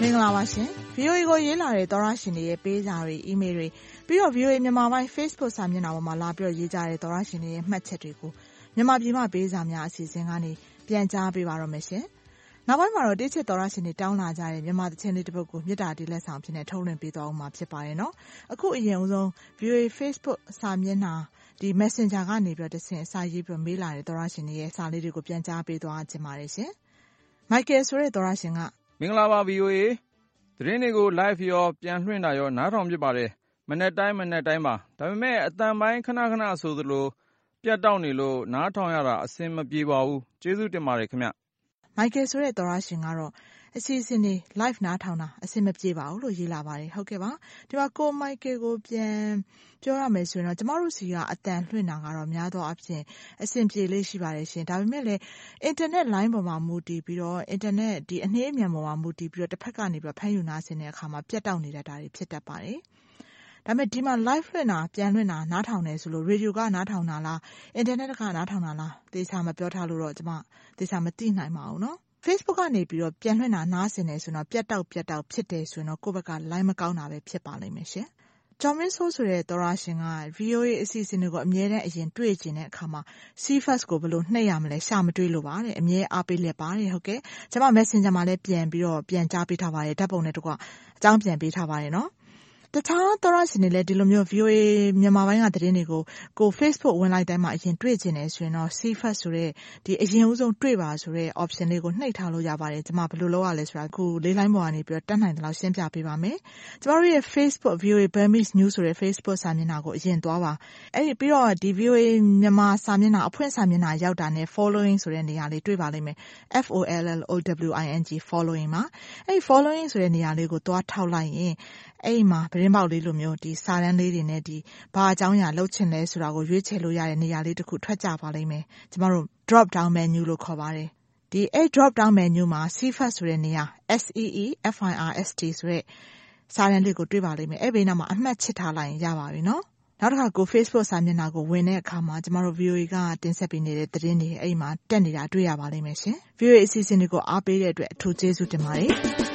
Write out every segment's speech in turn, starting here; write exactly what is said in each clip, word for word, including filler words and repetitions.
မင်္ဂလာပါရှင် ဗွီအိုအေ ကိုရေးလာတဲ့သောရရှင်တွေရဲ့ပေးစာတွေ အီးမေးလ်တွေပြီးတော့ ဗွီအိုအေ မြန်မာပိုင်း Facebook စာမျက်နှာပေါ်မှာလာပြီးတော့ရေးကြတဲ့သောရရှင်တွေရဲ့မှတ်ချက်တွေကိုမြန်မာပြည်မှာပေးစာများအစီအစဉ်ကနေပြန်ကြားပေးပါတော့မယ်ရှင်။နောက်ပိုင်းမှာတော့တိကျသောရရှင်တွေတောင်းလာကြတဲ့မြန်မာသချင်းလေးတစ်ပုဒ်ကိုမြေတားတီလက်ဆောင်ဖြစ်နေထုတ်လွှင့်ပေးသွားအောင်မှာဖြစ်ပါတယ်နော်။အခုအရင်ဦးဆုံး ဗွီအိုအေ Facebook စာမျက်နှာဒီ Messenger ကနေပြီးတော့တဆင့်စာရေးပြီးမေးလာတဲ့သောရရှင်တွေရဲ့စာလေးတွေကိုပြန်ကြားပေးသွားခြင်းပါတယ်ရှင်။ Michael ဆိုတဲ့သောရရှင်ကမင်္ဂလာပါ ဗွီအိုအေ သတင်းတွေကို live ရောပြန်လွှင့်တာရောနားထောင်ဖြစ်ပါတယ်မနေ့တိုင်းမနေ့တိုင်းပါဒါပေမဲ့အတန်ပိုင်းခဏခဏဆိုသလိုပြတ်တောက်နေလို့နားထောင်ရတာအဆင်မပြေပါဘူးကျေးဇူးတင်ပါတယ်ခင်ဗျ Michael ဆိုတဲ့သောရရှင်ကတော့အစီအစဉ်တွေ live နားထောင်တာအဆင်မပြေပါဘူးလို့ရေးလာပါတယ်ဟုတ်ကဲ့ပါဒီမှာကို Michael ကိုပြန်ပြောရမယ်ဆိုရင်တော့ကျမတို့စီကအတန်လွှင့်တာကတော့များသောအားဖြင့်အဆင်ပြေလေးရှိပါတယ်ရှင်ဒါပေမဲ့လည်း internet line ပေါ်မှာမူတည်ပြီးတော့ internet ဒီအနှေးအမြန်ပေါ်မှာမူတည်ပြီးတော့တစ်ဖက်ကနေပြီးဖမ်းယူနာဆင်တဲ့အခါမှာပြတ်တောက်နေတတ်တာတွေဖြစ်တတ်ပါတယ်ဒါပေမဲ့ဒီမှာ live လွှင့်တာပြန်လွှင့်တာနားထောင်နေဆိုလို့ radio ကနားထောင်တာလား internet ကနားထောင်တာလားသေချာမပြောထားလို့တော့ကျမသေချာမသိနိုင်ပါဘူးเนาะFacebook ကနေပြီးတော့ပြန်လွှင့်တာနားဆင်နေဆိုတော့ပြတ်တောက်ပြတ်တောက်ဖြစ်တယ်ဆိုရင်တော့ကိုယ့်ဘက်က line မကောင်းတာပဲဖြစ်ပါလိမ့်မယ်ရှင်။ကျော်မင်းဆိုးဆိုတဲ့သောရရှင်က ဗွီအိုအေ အစီအစဉ်တွေကိုအမြဲတမ်းအရင်တွေ့ကျင်တဲ့အခါမှာ C first ကိုဘယ်လိုနှိပ်ရမလဲရှာမတွေ့လို့ပါတဲ့အမြဲအားပေးလက်ပါတယ်ဟုတ်ကဲ့။ကျွန်မ Messenger မှာလည်းပြန်ပြီးတော့ပြန်ကြားပေးထားပါတယ်ဓာတ်ပုံနဲ့တကွအကြောင်းပြန်ပေးထားပါတယ်နော်။တခြားသောရရှင်တွေလည်းဒီလိုမျိုး ဗွီအိုအေ မြန်မာပိုင်းကသတင်းတွေကိုကို Facebook ဝင်လိုက်တိုင်းမှာအရင်တွေ့ကျင်နေဆိုရင်တော့ C first ဆိုတဲ့ဒီအရင်ဦးဆုံးတွေ့ပါဆိုတဲ့ option လေးကိုနှိပ်ထားလို့ရပါတယ်ကျွန်မဘယ်လိုလုပ်ရလဲဆိုတာအခုလေးလိုင်းပေါ်ကနေပြီးတော့တက်နိုင်တယ်လို့ရှင်းပြပေးပါမယ်ကျွန်တော်တို့ရဲ့ Facebook ဗွီအိုအေ Burmese News ဆိုတဲ့ Facebook စာမျက်နှာကိုအရင်သွားပါအဲ့ဒီပြီးတော့ဒီ ဗွီအိုအေ မြန်မာစာမျက်နှာအဖွင့်စာမျက်နှာရောက်တာနဲ့ following ဆိုတဲ့နေရာလေးတွေ့ပါလိမ့်မယ် F O L L O W I N G following မှာအဲ့ဒီ following ဆိုတဲ့နေရာလေးကိုသွားထောက်လိုက်ရင်အဲ့ဒီမှာသတင်းပေါက်လေးလိုမျိုးဒီစာတန်းလေးတွေနဲ့ဒီဘာအကြောင်းအရာလှုပ်ချင်လဲဆိုတာကိုရွေးချယ်လို့ရတဲ့နေရာလေးတစ်ခုထွက်ကြပါလိမ့်မယ်ကျမတို့ drop down menu လို့ခေါ်ပါတယ်ဒီအဲ့ drop down menu မှာ C first ဆိုတဲ့နေရာ S E E F I R S T ဆိုတဲ့စာတန်းလေးကိုတွေ့ပါလိမ့်မယ်အဲ့ဘေးနားမှာအမှတ်ချစ်ထားလိုက်ရင်ရပါပြီနော်နောက်တစ်ခါကို Facebook စာမျက်နှာကိုဝင်တဲ့အခါမှာကျမတို့ ဗွီအိုအေ ကတင်ဆက်ပေးနေတဲ့သတင်းတွေအဲ့မှာတက်နေတာတွေ့ရပါလိမ့်မယ်ရှင် ဗွီအိုအေ အစီအစဉ်တွေကိုအားပေးတဲ့အတွက်အထူးကျေးဇူးတင်ပါတယ်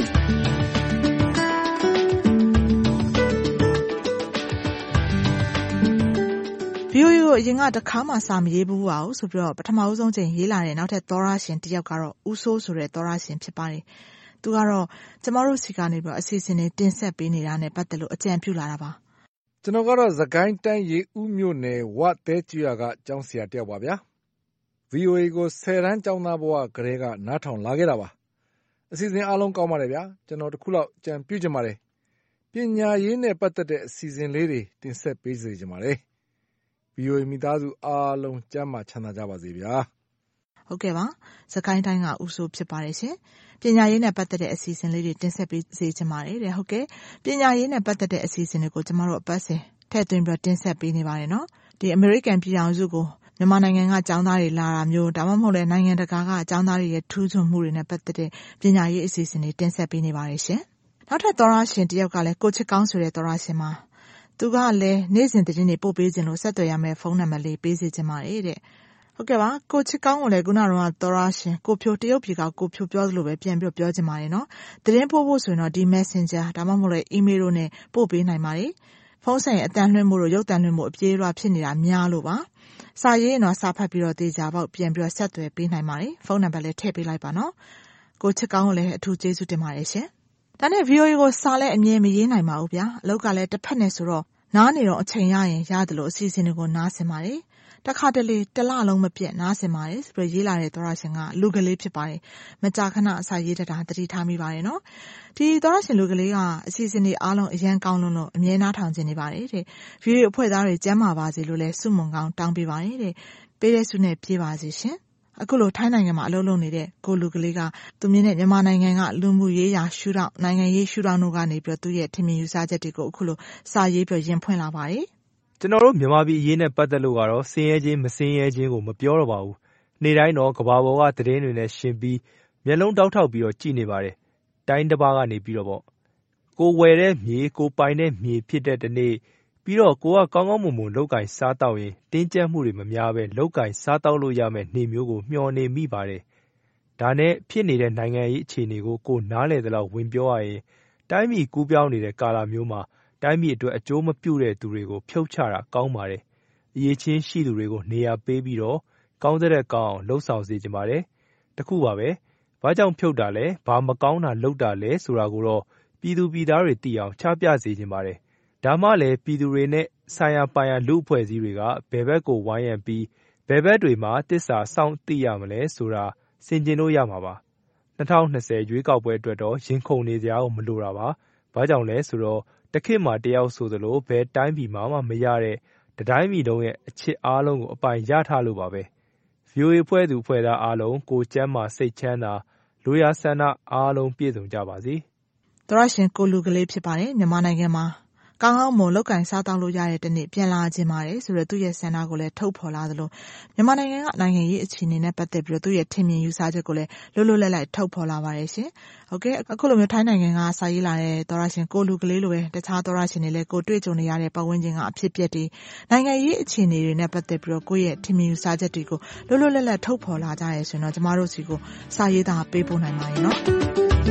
ဗွီအိုအေကိုအရင်ကတစ်ခါမှစာမရေးဘူးပါဘူးဆိုပြီးတော့ပထမဦးဆုံးချိန်ရေးလာတဲ့နောက်ထပ်သောရရှင်တစ်ယောက်ကတော့ဦးစိုးဆိုတဲ့သောရရှင်ဖြစ်ပါတယ်။သူကတော့ကျမတို့စီကနေပြီးတော့အစီအစဉ်တွေတင်ဆက်ပေးနေတာနဲ့ပတ်သက်လို့အကြံပြုလာတာပါ။ကျွန်တော်ကတော့စကိုင်းတိုင်းရေဦးမြို့နယ်ဝသဲကျွာကကျောင်းဆရာတစ်ယောက်ပါဗျာ။ ဗွီအိုအေ ကိုဆယ်တန်းကျောင်းသားဘဝကတည်းကနားထောင်လာခဲ့တာပါ။အစီအစဉ်အားလုံးကောင်းပါတယ်ဗျာ။ကျွန်တော်တစ်ခုလောက်အကြံပြုချင်ပါတယ်။ပညာရေးနဲ့ပတ်သက်တဲ့အစီအစဉ်လေးတွေတင်ဆက်ပေးစေချင်ပါတယ်။ဗွီအိုအေ မိသားစုအားလုံးကျန်းမာချမ်းသာကြပါစေဗျာဟုတ်ကဲ့ပါစကိုင်းတိုင်းကဦးစိုးဖြစ်ပါတယ်ရှင်ပညာရေးနဲ့ပတ်သက်တဲ့အစီအစဉ်လေးတွေတင်ဆက်ပေးစေချင်ပါတယ်တဲ့ဟုတ်ကဲ့ပညာရေးနဲ့ပတ်သက်တဲ့အစီအစဉ်တွေကိုကျမတို့အပတ်စဉ်ထည့်သွင်းပြီးတင်ဆက်ပေးနေပါတယ်နော်ဒီ American ပြည်ထောင်စုကိုမြန်မာနိုင်ငံကကျောင်းသားတွေလာတာမျိုးဒါမှမဟုတ်လည်းနိုင်ငံတကာကကျောင်းသားတွေရဲ့ထူးချွန်မှုတွေနဲ့ပတ်သက်တဲ့ပညာရေးအစီအစဉ်တွေတင်ဆက်ပေးနေပါတယ်ရှင်နောက်ထပ်သောရရှင်တစ်ယောက်ကလည်းကိုချစ်ကောင်းဆိုတဲ့သောရရှင်မှာသူကလည်းနေ့စဉ်သတင်းတွေပို့ပေးခြင်းလို့ဆက်သွယ်ရမယ့်ဖုန်းနံပါတ်လေးပေးစီခြင်းပါတယ်တဲ့ဟုတ်ကဲ့ပါကိုချစ်ကောင်းကိုလည်းခုနကတော့သောရရှင်ကိုဖြိုတရုတ်ပြည်ကကိုဖြိုပြောသလိုပဲပြန်ပြီးပြောခြင်းပါတယ်နော်သတင်းပို့ဖို့ဆိုရင်တော့ဒီ Messenger ဒါမှမဟုတ်လည်း email တို့နဲ့ပို့ပေးနိုင်ပါတယ်ဖုန်းဆိုင်အတန်လွှင့်မှုတို့ရုပ်တန်လွှင့်မှုအပြေးအလွှာဖြစ်နေတာများလို့ပါစာရေးရင်တော့စာဖတ်ပြီးတော့တေချာပေါက်ပြန်ပြီးဆက်သွယ်ပေးနိုင်ပါတယ်ဖုန်းနံပါတ်လည်းထည့်ပေးလိုက်ပါနော်ကိုချစ်ကောင်းကိုလည်းအထူးကျေးဇူးတင်ပါတယ်ရှင်ဒါနဲ့ ဗွီအိုအေ ကိုစာလည်းအမြဲမရေးနိုင်ပါဘူးဗျာအလုပ်ကလည်းတစ်ဖက်နဲ့ဆိုတော့နားနေတော့အချိန်ရရင်ရတယ်လို့အစီအစဉ်တွေကိုနားဆင်ပါတယ်တခါတလေတစ်လလုံးမပြတ်နားဆင်ပါတယ်ဆိုပြီးရေးလာတဲ့သောရရှင်ကလူကလေးဖြစ်ပါတယ်မကြာခဏအစာရေးတတာတတိထားမိပါတယ်နော်ဒီသောရရှင်လူကလေးကအစီအစဉ်တွေအားလုံးအရန်ကောင်းလုံးလို့အမြဲနားထောင်နေပါတယ်တဲ့ဗီဒီယိုအဖွဲ့သားတွေကျမ်းမာပါစေလို့လည်းဆုမွန်ကောင်းတောင်းပေးပါတယ်တဲ့ပေးတဲ့ဆုနဲ့ပြေးပါစေရှင်အခုလိုထိုင်းနိုင်ငံမှာအလုပ်လုပ်နေတဲ့ကိုလူကလေးကသူမြင်တဲ့မြန်မာနိုင်ငံကလူမှုရေးရာရှုထောင့်နိုင်ငံရေးရှုထောင့်တို့ကနေပြီးတော့သူ့ရဲ့ထင်မြင်ယူဆချက်တွေကိုအခုလိုစာရေးပြီးရင်ဖွင့်လာပါတယ်ကျွန်တော်တို့မြန်မာပြည်အရေးနဲ့ပတ်သက်လို့ကတော့စင်းရဲခြင်းမစင်းရဲခြင်းကိုမပြောတော့ပါဘူးနေ့တိုင်းတော့ကဘာပေါ်ကသတင်းတွေနဲ့ရှင်ပြီးမျက်လုံးတောက်ထောက်ပြီးတော့ကြည်နေပါတယ်တိုင်းတစ်ပါးကနေပြီးတော့ပေါ့ကိုဝယ်တဲ့မြေကိုပိုင်တဲ့မြေဖြစ်တဲ့တနေ့ပြီးတော့ကိုကကောင်းကောင်းမွန်မွန်လောက်ကင်စားတောက်ရင်တင်းကျပ်မှုတွေမများပဲလောက်ကင်စားတောက်လို့ရမယ်နေမျိုးကိုမျှော်နေမိပါတယ်ဒါနဲ့ဖြစ်နေတဲ့နိုင်ငံရေးအခြေအနေကိုကိုနားလည်သလောက်ဝင်ပြောရရင်တိုင်းပြည်ကူးပြောင်းနေတဲ့ကာလမျိုးမှာတိုင်းပြည်အတွက်အကျိုးမပြုတဲ့သူတွေကိုဖြုတ်ချတာကောင်းပါတယ်။အရေးချင်းရှိသူတွေကိုနေရာပေးပြီးတော့ကောင်းတဲ့ကောင်းအောင်လှုပ်ဆောင်စေချင်ပါတယ်။တခုပါပဲ။ဘာကြောင့်ဖြုတ်တာလဲ၊ဘာမကောင်းတာလုပ်တာလဲဆိုတာကိုတော့ပြည်သူပြည်သားတွေသိအောင်ချပြစေချင်ပါတယ်။ဒါမှလည်းပြည်သူတွေနဲ့ဆိုင်ရာပိုင်ရာလူ့အဖွဲ့အစည်းတွေကဘယ်ဘက်ကိုဝိုင်းရံပြီးဘယ်ဘက်တွေမှာတစ္ဆာစောင့်သိရမလဲဆိုတာဆင်ခြင်လို့ရမှာပါ။၂၀၂၀ရွေးကောက်ပွဲအတွက်တော့ရင်ခုန်နေစရာကိုမလိုတာပါ။ဘာကြောင့်လဲဆိုတော့တခေတ်မှာတယောက်ဆိုသလိုဘယ်တိုင်းပြည်မှာမှမရတဲ့တတိုင်းပြည်လုံးရဲ့အချစ်အားလုံးကိုအပိုင်ရထားလို့ပါပဲ။ ဗွီအိုအေဖွဲ့သူဖွဲ့သားအားလုံးကိုကျန်းမာစိတ်ချမ်းသာလိုရာဆန္ဒအားလုံးပြည့်စုံကြပါစေ။သောရရှင်ကိုလူကလေးဖြစ်ပါတယ်မြန်မာနိုင်ငံမှာကောင်းကောင်းမွန်လောက်ကင်စားတောက်လို့ရတဲ့တနေ့ပြန်လာခြင်းပါတယ်ဆိုတော့သူ့ရဲ့ဆန္ဒကိုလည်းထုတ်ဖော်လာသလိုမြန်မာနိုင်ငံကနိုင်ငံရေးအခြေအနေနဲ့ပတ်သက်ပြီးတော့သူ့ရဲ့ထင်မြင်ယူဆချက်ကိုလည်းလွတ်လွတ်လပ်လပ်ထုတ်ဖော်လာပါတယ်ရှင်။ဟုတ်ကဲ့အခုလိုမျိုးထိုင်းနိုင်ငံကစာရေးလာတဲ့သောရရှင်ကိုလူကလေးလိုပဲတခြားသောရရှင်တွေလည်းကိုတွေ့ကြုံနေရတဲ့ပတ်ဝန်းကျင်ကအဖြစ်ပြက်တွေနိုင်ငံရေးအခြေအနေတွေနဲ့ပတ်သက်ပြီးတော့ကိုယ့်ရဲ့ထင်မြင်ယူဆချက်တွေကိုလွတ်လွတ်လပ်လပ်ထုတ်ဖော်လာကြရဲဆိုတော့ကျမတို့စီကိုစာရေးတာပေးပို့နိုင်ပါရဲ့နော်။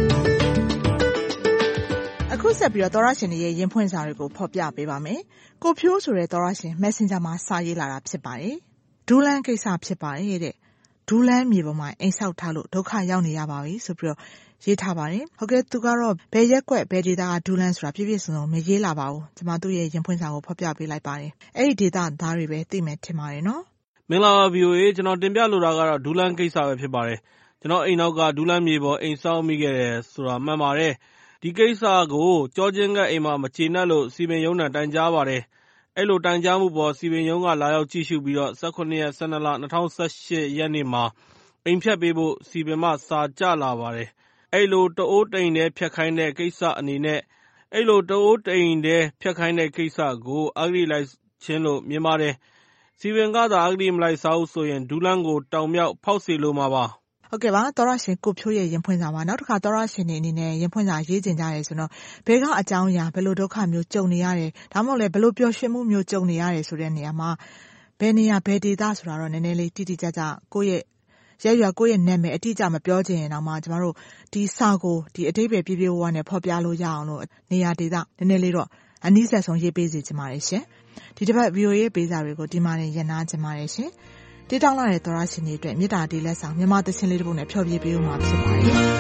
အခုဆက်ပြီးတော့သောရရှင်တွေရဲ့ရင်ဖွင့်စာတွေကိုဖော်ပြပေးပါမယ်။ကိုဖြိုးဆိုတဲ့သောရရှင် Messenger မှာစာရေးလာတာဖြစ်ပါတယ်။ဒူးလန်းကိစ္စဖြစ်ပါတယ်တဲ့။ဒူးလန်းမြေပေါ်မှာအိမ်ဆောက်ထားလို့ဒုက္ခရောက်နေရပါပြီဆိုပြီးတော့ရေးထားပါတယ်။ဟုတ်ကဲ့သူကတော့ဘယ်ရက်ကွက်ဘယ်ဒေသကဒူးလန်းဆိုတာပြည့်ပြည့်စုံစုံမရေးလာပါဘူး။ကျွန်မတို့ရဲ့ရင်ဖွင့်စာကိုဖော်ပြပေးလိုက်ပါတယ်။အဲ့ဒီဒေသသားတွေပဲသိမယ်ထင်ပါတယ်နော်။မင်္ဂလာပါ ဗီအိုအေကျွန်တော်တင်ပြလိုတာကတော့ဒူးလန်းကိစ္စပဲဖြစ်ပါတယ်။ကျွန်တော်အိမ်နောက်ကဒူးလန်းမြေပေါ်အိမ်ဆောက်မိခဲ့တယ်ဆိုတာမှန်ပါတယ်။ဒီကိစ္စကိုကြောချင်းကအိမ်မှာမကျေနပ်လို့စီပင်ရုံးနဲ့တိုင်ကြားပါတယ်။အဲ့လိုတိုင်ကြားမှုပေါ်စီပင်ရုံးကလာရောက်ကြည့်ရှုပြီးတော့၁၇ရက်၁၂လ၂၀၁၈ရက်နေ့မှာအိမ်ဖြတ်ပေးဖို့စီပင်မှစာကြလာပါတယ်။အဲ့လိုတအိုးတိန်တဲ့ဖြတ်ခိုင်းတဲ့ကိစ္စအနေနဲ့အဲ့လိုတအိုးတိန်တဲ့ဖြတ်ခိုင်းတဲ့ကိစ္စကိုအဂတိလိုက်ချင်းလို့မြင်ပါတယ်။စီပင်ကသာအဂတိမလိုက်စားဘူးဆိုရင်ဒူးလန်းကိုတောင်မြောက်ဖောက်စေလိုမှာပါ။ဟုတ်ကဲ့ပါသောရရှင်ကိုဖြိုးရဲ့ရင်ဖွင့်စာပါနောက်တစ်ခါသောရရှင်နေအနေနဲ့ရင်ဖွင့်စာရေးကျင်ကြရဲဆိုတော့ဘယ်ကအကြောင်းအရာဘယ်လိုဒုက္ခမျိုးကြုံနေရတယ်ဒါမှမဟုတ်လည်းဘယ်လိုပျော်ရွှင်မှုမျိုးကြုံနေရတယ်ဆိုတဲ့နေရာမှာဘယ်နေရာဘယ်ဒေသဆိုတာတော့နည်းနည်းလေးတိတိကျကျကိုယ့်ရဲ့ရရွာကိုယ့်ရဲ့နာမည်အတိအကျမပြောချင်ရင်တော့မှကျမတို့ဒီစာကိုဒီအတိတ်ပဲပြပြဝဝနဲ့ဖော်ပြလို့ရအောင်လို့နေရာဒေသနည်းနည်းလေးတော့အနည်းဆက်ဆုံးရေးပေးစီချင်ပါတယ်ရှင်ဒီတစ်ပတ် ဗီအိုအေ ရဲ့ပေးစာတွေကိုဒီမှာနေရနာချင်ပါတယ်ရှင်တေးတောင်းလာတဲ့သောရရှင်တွေအတွက်မေတ္တာတေးလက်ဆောင်မြန်မာသချင်းလေးတစ်ပုဒ်နဲ့ဖျော်ဖြေပေးဦးမှာဖြစ်ပါတယ်။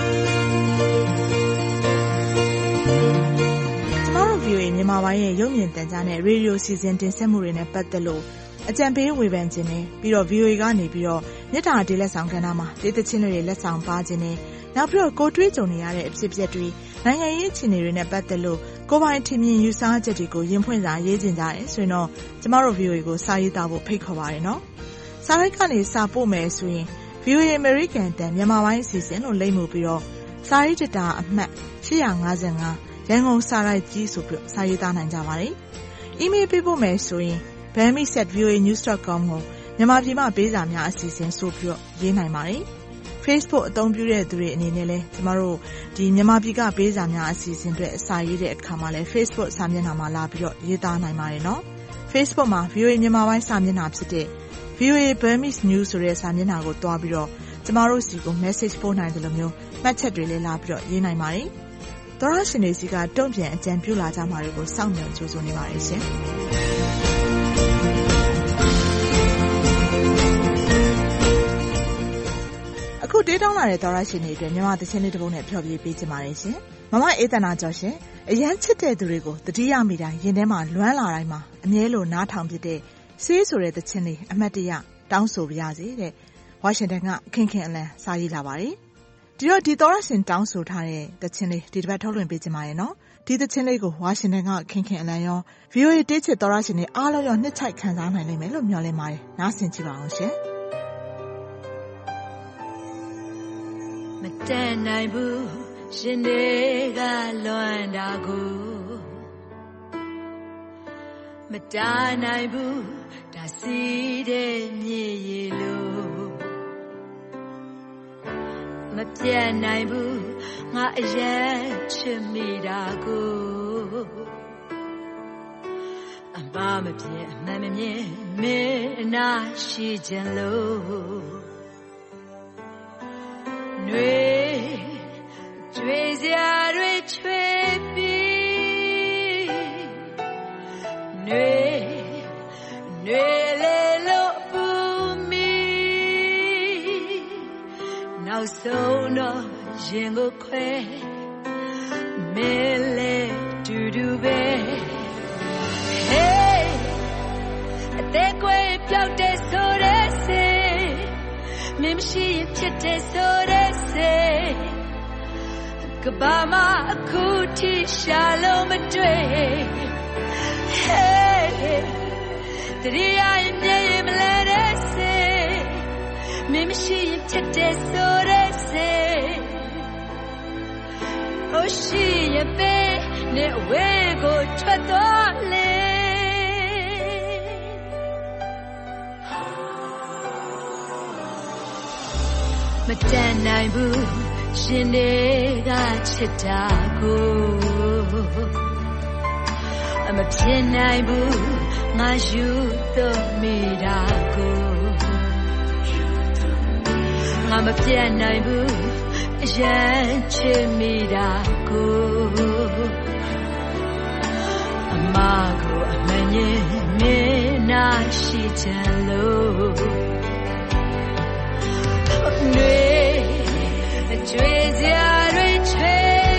ကျမတို့ ဗီအိုအေ မြန်မာပိုင်းရဲ့ရုပ်မြင်သံကြားနဲ့ရေဒီယိုစီစဉ်တင်ဆက်မှုတွေနဲ့ပတ်သက်လို့အကြံပေးဝေဖန်ခြင်းနဲ့ပြီးတော့ ဗီအိုအေ ကနေပြီးတော့မေတ္တာတေးလက်ဆောင်ကဏ္ဍမှာတေးသချင်းတွေလက်ဆောင်ပါခြင်းနဲ့နောက်ပြီးတော့ကိုတွေးကြုံနေရတဲ့အဖြစ်အပျက်တွေနိုင်ငံရေးအခြေအနေတွေနဲ့ပတ်သက်လို့ကိုပိုင်ထင်မြင်ယူဆချက်တွေကိုရင်ဖွင့်စာရေးကျင်ကြရဲဆိုရင်တော့ကျမတို့ ဗီအိုအေ ကိုစာရေးသားဖို့ဖိတ်ခေါ်ပါတယ်နော်။စာရိုက်ကနေစာပို့မယ်ဆိုရင် ဗီအိုအေ American တန်မြန်မာပိုင်းအစီအစဉ်လို့လိမ့်မှုပြီးတော့စာရေးတတာအမှတ်၈၅၅ရန်ကုန်စာရိုက်ကြီးဆိုပြီးစာရေးသားနိုင်ကြပါတယ်။ email ပေးပို့မယ်ဆိုရင် burmese at v o a news dot com ကိုမြန်မာပြည်မှာပေးစာများအစီအစဉ်ဆိုပြီးတော့ရေးနိုင်ပါတယ်။ Facebook အသုံးပြုတဲ့သူတွေအနေနဲ့လည်းကျမတို့ဒီမြန်မာပြည်ကပေးစာများအစီအစဉ်တွေအစာရေးတဲ့အခါမှာလည်း Facebook စာမျက်နှာမှာလာပြီးတော့ရေးသားနိုင်ပါတယ်နော်။ Facebook မှာ ဗီအိုအေ မြန်မာပိုင်းစာမျက်နှာဖြစ်တဲ့ဗီအိုအေ Burmese News ဆိုတဲ့စာမျက်နှာကိုတွားပြီးတော့ကျမတို့စီကို message ပို့နိုင်တယ်လို့မျိုးမှတ်ချက်တွေလည်းလာပြီးတော့ရေးနိုင်ပါတယ်။သောရရှင်တွေစီကတုံ့ပြန်အကြံပြုလာကြမှာတွေကိုစောင့်မျှော်ကြိုးစားနေပါတယ်ရှင်။အခုတေးတောင်းလာတဲ့သောရရှင်တွေအတွက်မြန်မာသချင်းလေးတစ်ပုဒ်နဲ့ဖျော်ဖြေပေးချင်ပါတယ်ရှင်။မမအေးသနာကျော်ရှင်အရန်ချစ်တဲ့သူတွေကိုတတိယမိတိုင်းရင်ထဲမှာလွမ်းလာတိုင်းမှာအမြဲလိုနားထောင်ဖြစ်တဲ့ဆေးဆိုတဲ့သချင်းလေးအမှတ်တရတောင်းဆိုပါရစေတဲ့ဝါရှင်တန်ကခင်ခင်အလန်စာရေးလာပါတယ်ဒီတော့ဒီသောရရှင်တောင်းဆိုထားတဲ့သချင်းလေးဒီတစ်ပတ်ထုတ်လွှင့်ပေးချင်ပါရဲ့နော်ဒီသချင်းလေးကိုဝါရှင်တန်ကခင်ခင်အလန်ရော ဗီအိုအေ တေးချစ်သောရရှင်တွေအားလုံးရောနှစ်ချိုက်ခံစားနိုင်လိမ့်မယ်လို့မျှော်လင့်ပါတယ်နားဆင်ကြည့်ပါအောင်ရှင်မတန်နိုင်ဘူးရှင်တွေကလွမ်းတာကိုမတားနိုင်ဘူးဒါစီတဲ့မြေရီလို့မပြတ်နိုင်ဘူးငါအရင်ချစ်မိတာကိုအမမပြတ်အမှန်မမြင်မင်းအနာရှိခြင်းလို့နွေကြွေစရာတွေချွေပြီးနွေနွေလေလို့ပူမီနောက်ဆုံးတော့ရင်ကိုခွဲမဲလေတူတူပဲ Hey အသေးကွေပြောက်တဲ့ဆိုတဲ့စေမင်းမရှိရင်ဖြစ်တဲ့ဆိုတဲ့စေကဘာမအခုထိရှာလို့မတွေ့ Hey တရီးရင်မြေရင်မလဲတဲ့စေမင်းမရှိရင်ဖြစ်တဲ့ဆိုတဲ့စေ Oh she ye be ne we go ထွက်သွားလေမတန်နိုင်ဘူးရှင်တွေကချစ်တာကိုအမဖြစ်နိုင်ဘူးငါယူတော့မိတာကိုငါမပြတ်နိုင်ဘူးအရင်ချစ်မိတာကိုအမကိုအမငြင်းမင်းနာရှိချင်လို့နွေကြွေစရာတွေချွေ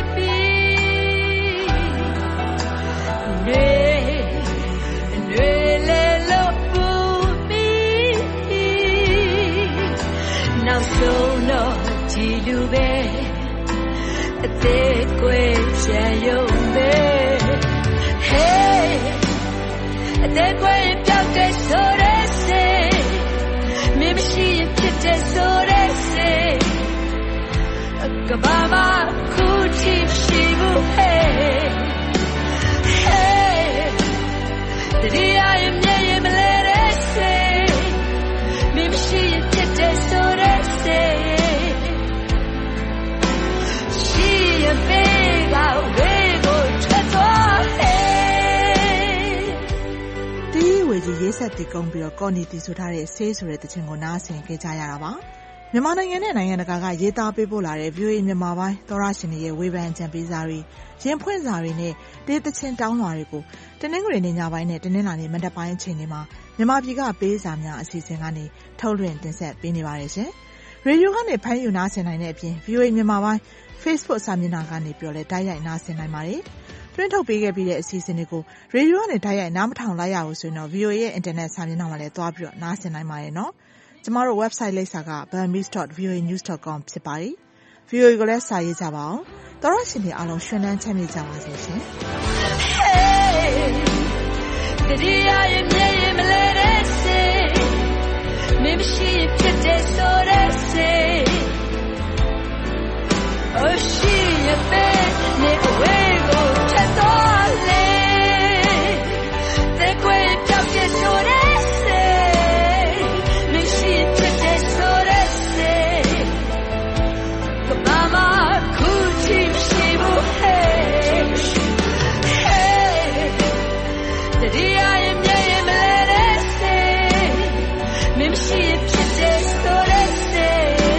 ပြီးနွေနွေလေလို့ပူပြီးနောက်ဆုံးတော့ဒီလူပဲအသေးကွယ်ချင်ရုံပဲ Hey အသေးကွယ်ပြောက်တဲ့ဆိုတဲ့စေမင်းမရှိရင်ဖြစ်တဲ့ဆိုတဲ့စေကဘာမခုထိရှိဘူး Hey Hey တရီးရင်မြေရင်မလဲတဲ့စေမင်းမရှိရင်ဖြစ်တဲ့ဆိုတဲ့စေရှိရပေကဝေကိုထွက်သွားဟဲ့တီးဝေကြီးရေးဆက်တည်ကုန်းပြီးတော့ကော်နီတီဆိုထားတဲ့ဆေးဆိုတဲ့တခြင်းကိုနားဆင်ကြကြရတာပါမြန်မာနိုင်ငံနဲ့နိုင်ငံတကာကရေးသားပေးပို့လာတဲ့ ဗီအိုအေ မြန်မာပိုင်းသောရရှင်တွေရဲ့ဝေဖန်ကြံပေးစာတွေရင်ဖွင့်စာတွေနဲ့တေးသချင်းတောင်းလွှာတွေကိုတနင်္ဂနွေနေ့ညပိုင်းနဲ့တနင်္လာနေ့မနက်ပိုင်းအချိန်တွေမှာမြန်မာပြည်ကပေးစာများအစီအစဉ်ကနေထုတ်လွှင့်တင်ဆက်ပေးနေပါတယ်ရှင်။ရေဒီယိုကနေဖမ်းယူနားဆင်နိုင်တဲ့အပြင် ဗီအိုအေ မြန်မာပိုင်း Facebook စာမျက်နှာကနေပြောလဲတိုက်ရိုက်နားဆင်နိုင်ပါတယ်။တွင်းထုတ်ပေးခဲ့ပြီးတဲ့အစီအစဉ်တွေကိုရေဒီယိုကနေတိုက်ရိုက်နားမထောင်လိုက်ရဘူးဆိုရင်တော့ ဗီအိုအေ ရဲ့ Internet စာမျက်နှာမှာလည်းသွားပြီးတော့နားဆင်နိုင်ပါတယ်နော်။ကျမတို့ website လိပ်စာက burmese dot v o a news dot com ဖြစ်ပါတယ်။ ဗီအိုအေ ကိုလည်းစာရေးကြပါအောင်။သောရရှင်တွေအားလုံးရှင်လန်းချမ်းမြေ့ကြပါစေရှင်။ Hey တရီးရင်မြေရင်မလဲတဲ့စေမင်းမရှိရင်ဖြစ်တဲ့ဆိုတဲ့စေ Oh she ye be ne we go ထွက်သွားလေတဲ့ကွယ်ပြောက်တဲ့ဆိုတဲ့စေမရှိဖြစ်တဲ့ဆိုတဲ့စေကဘာမခုထိရှိဘူး Hey Hey တရီးရင်မြေရင်မလဲတဲ့စေမင်းမရှိဖြစ်တဲ့ဆိုတဲ့စေ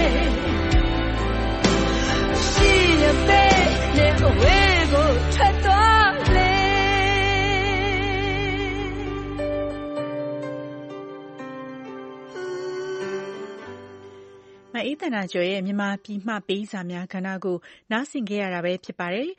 ရှိရပေနဲ့အဝေးကိုထွက်သွားလေမအေးသန္တာကျော်ရဲ့မြန်မာပြည်မှပေးစာများကဏ္ဍကိုနားဆင်ခဲ့ရတာပဲဖြစ်ပါတယ်